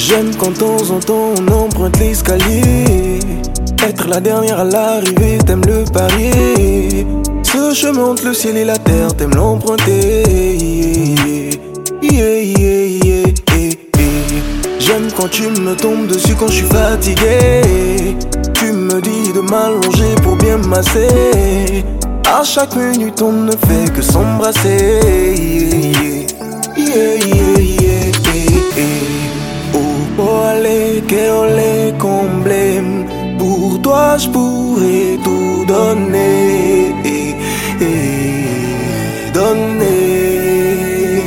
J'aime quand de temps en temps on emprunte l'escalier. Être la dernière à l'arrivée, t'aimes le parier. Ce chemin entre le ciel et la terre, t'aimes l'emprunter. J'aime quand tu me tombes dessus quand je suis fatigué. Tu me dis de m'allonger pour bien me masser. À chaque minute on ne fait que s'embrasser. Oh allez, que les combler. Pour toi je pourrais tout donner. Donner.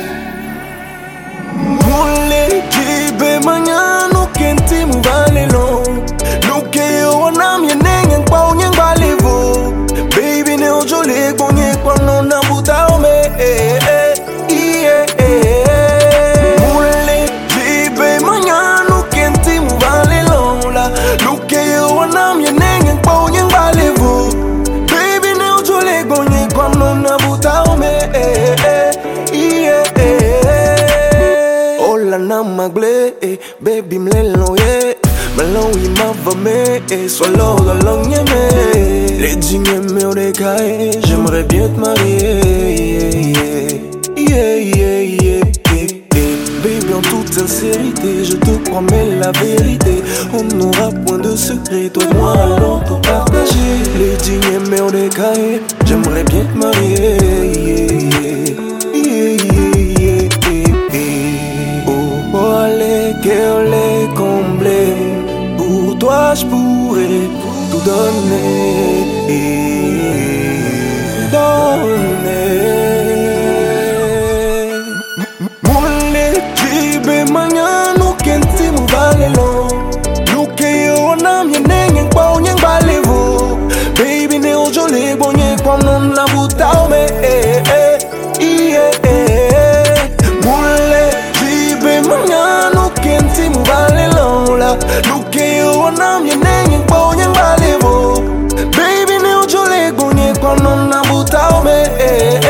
Mole kibe manyano kenti muvale long. Nuke ona mieneng kwa unyeng balevo. Baby ne ojole konye kwa nona buta ome. Mole kibe manyano kenti muvale long la. Nuke ona mieneng kwa unyeng balevo. Baby ne ojole konye kwa nona buta ome. Ola na magle, baby mlelo ye. Malon yi m'avame, swallow dans l'ongnyeme. Les dignes au décaille, j'aimerais bien te marier. Baby en toute sincérité, je te promets la vérité. On n'aura point de secret, toi et moi allons tout partager. Les dignes au décaille, j'aimerais bien te marier. Oh allez, que les combler. Pour toi je pourrais tout donner. Mole kibe manyano kenti muvale long. Nuke ona mieneng kwa unyeng balevo. Baby ne ojole bonye kwa nona buta ome. Mole kibe manyano kenti muvale long la. Nuke ona mieneng kwa unyeng balevo. Baby ne ojole bonye kwa nona buta ome.